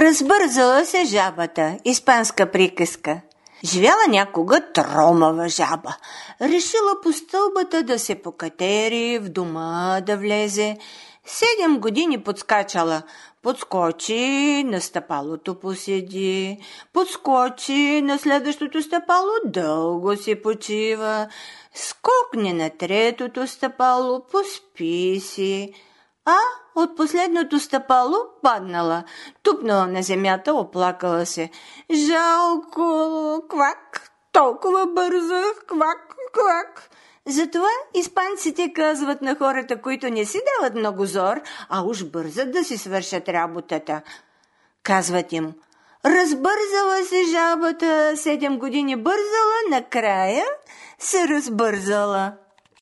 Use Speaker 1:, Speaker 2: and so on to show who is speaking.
Speaker 1: Разбързала се жабата. Испанска приказка. Живяла някога тромава жаба. Решила по стълбата да се покатери, в дома да влезе. 7 години подскачала. Подскочи, на стъпалото поседи. Подскочи, на следващото стъпало дълго си почива. Скокне на третото стъпало, поспи си. А от последното стъпало паднала, тупнала на земята, оплакала се. Жалко, квак, толкова бързах, квак, квак. Затова испанците казват на хората, които не си дават много зор, а уж бързат да си свършат работата. Казват им: разбързала се жабата, 7 години бързала, накрая се разбързала.